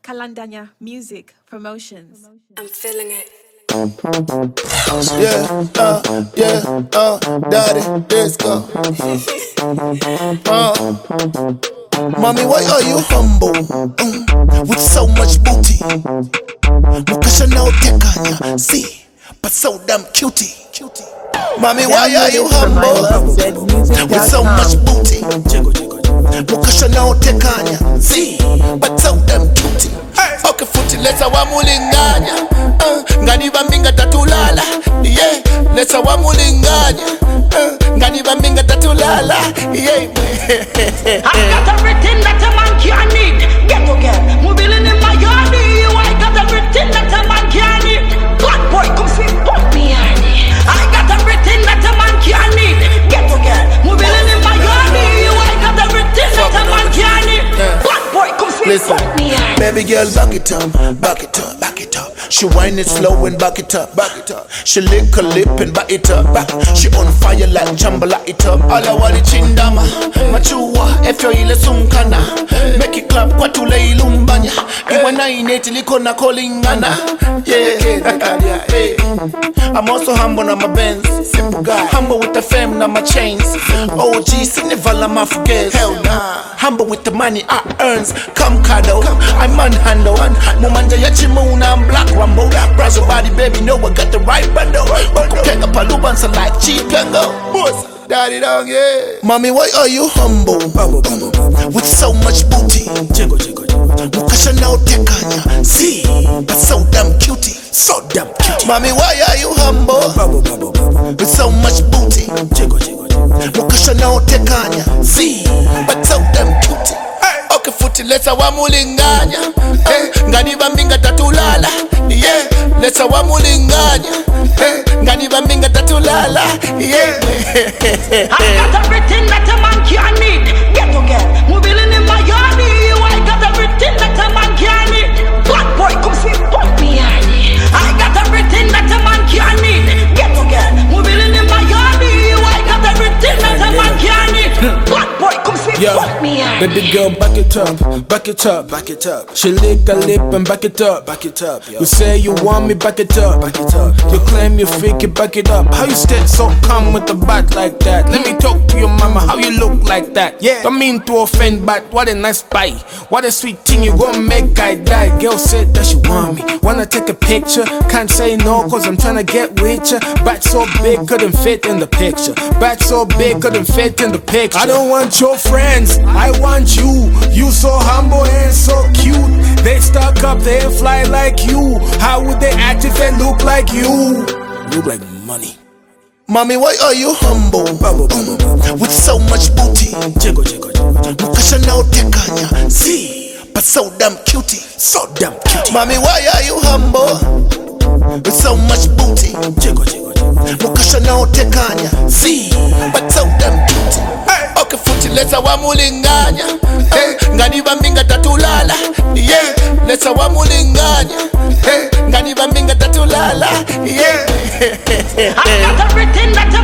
Kalandanya Music Promotions. I'm feeling it. Daddy, let's go. Mommy, why are you humble? With so much booty. Mukasha no tekanya, see, but so damn cutie. Mommy, why are you humble? With so much booty. Mukasha no tekanya, see, but so damn cutie. Okay, futi leta wa mulinganya. Ngani bambinga tatulala. Yeah, leta wa mulinganya. Ngani bambinga tatulala. Yeah. I got everything that a man can need. Get to get, moving in my yard. I got everything that a man can need. Black boy, come sweet, put me on it. I got everything that a man can need. Get to get, moving in my yard. I got everything that a man can need. Black boy, come sweet, put me on it. Baby girl, back it up, back it up, back it up. She whine it slow and back it up, back it up. She lick her lip and back it up, back. She on fire like chambala it up. All I want is chindama, machua, efyo ile sunkana. Make it clap kwa tule ilumbanya. Iwa na ineti liko na kolingana. Yeah. I'm also humble on my Benz, simple guy. Humble with the fame na my chains. OG, Sinivala my forgets. Hell nah. Humble with the money I earns. Come cuddle, I manhandle. Mumanja yachimuna, I'm black rumble. Brazil body baby, know I got the right bundle. Kukega palubansa like cheap yango. Daddy dog, yeah. Mommy, why are you humble? With so much booty. Mukasha no tekanya, see, but so damn cutie. So damn cutie. Mommy, why are you humble? With so much booty. Mukasha no tekanya, see, but so damn cutie. Okay, futi leta wa mulinganya. Ngani bambinga tatulala. Yeah, leta wa mulinganya. Ngani bambinga tatulala. Yeah. I got everything that a man can need. Get to get, moving in my yard. I got everything that a man can need. Black boy, come sweet, put me on it. I got everything that a man can need. Get to get, moving in my yard. I got everything that a man can need. Black boy, come sweet, put me on it. Baby girl, back it up, back it up, back it up. She lick her lip and back it up, back it up. Yo. You say you want me, back it up, back it up. You claim you freak it, back it up. How you stand so calm with the back like that? Let me talk to your mama, how you look like that? Yeah, don't mean to offend, but what a nice bite. What a sweet thing, you gon' make I die. Girl said that she want me, wanna take a picture. Can't say no, cause I'm tryna get with ya. Back so big, couldn't fit in the picture. Back so big, couldn't fit in the picture. I don't want your friends, I want you. You so humble and so cute. They stuck up, they ain't fly like you. How would they act if they look like you? Look like money. Mommy, why are you humble? With so much booty. Mukasha no tekanya, see, but so damn cutie. So damn cutie. Mommy, why are you humble? With so much booty. Mukasha no tekanya, see, but so damn cutie. Okay, futi leta wa mulinganya. Ngani bambinga tatulala. Yeah, leta wa mulinganya. Ngani bambinga tatulala. Yeah. I got everything that